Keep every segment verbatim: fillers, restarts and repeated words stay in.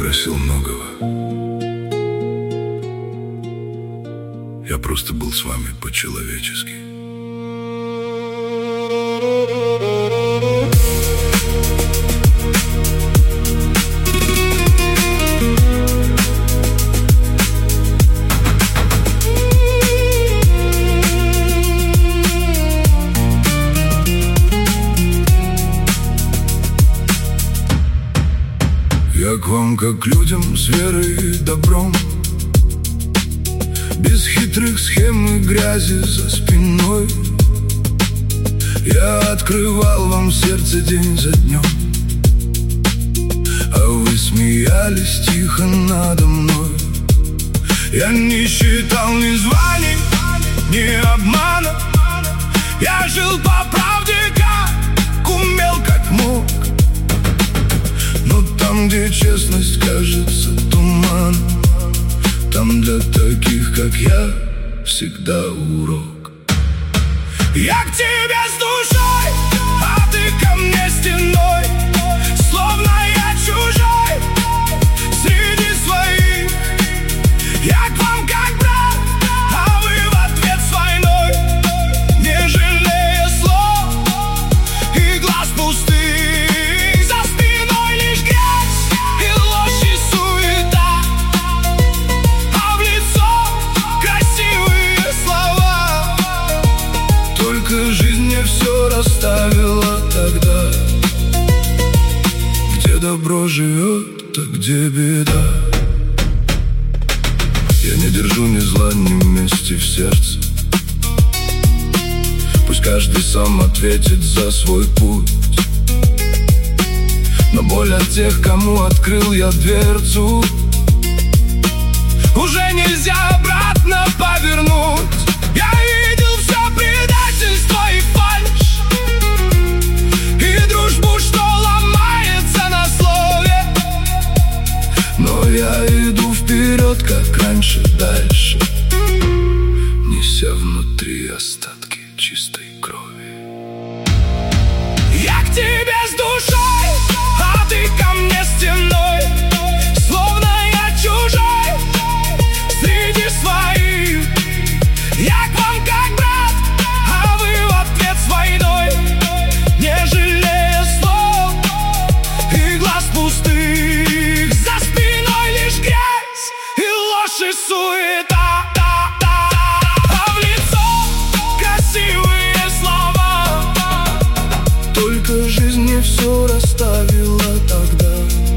просил многого. Я просто был с вами по-человечески. Я к вам как к людям с верой и добром, без хитрых схем и грязи за спиной. Я открывал вам сердце день за днем, а вы смеялись тихо надо мной. Я не считал ни званий, ни обмана. Я жил по правде, как умел, как мог. Но там, где честность кажется туман, там для таких, как я, всегда урок. Я к тебе с душой, а ты ко мне стеной, словно я чужой среди своих. Я к вам как брат, а вы в ответ с войной, не жалея слов и глаз пустых. За спиной лишь грязь и ложь и суета, а в лицо красивые слова. Только жизнь мне все расставила тогда. Где добро живет, так где беда. Я не держу ни зла, ни мести в сердце. Пусть каждый сам ответит за свой путь. Но боль от тех, кому открыл я дверцу, уже нельзя обратно повернуть. Я видел все предательство и фальшь, и дружбу, что ломается на слове. Но я иду вперед, как раньше, дальше, неся внутри остатки чистой крови. Я к тебе с душой, а ты ко мне стеной, словно я чужой среди своих. Я к вам как брат, а вы в ответ с войной, не жалея слов и глаз пустых. За спиной лишь грязь и ложь и суета, а в лицо красивые слова. Только жизнь мне все расставила тогда.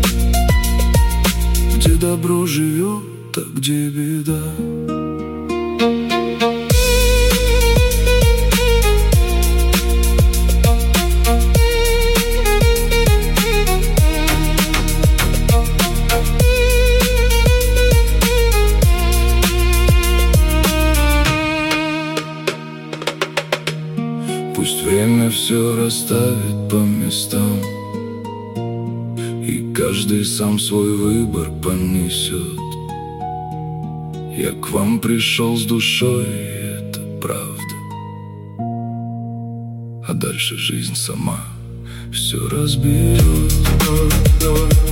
Где добро живет, так где беда. Пусть время все расставит по местам, и каждый сам свой выбор понесет. Я к вам пришел с душой, и это правда. А дальше жизнь сама все разберет.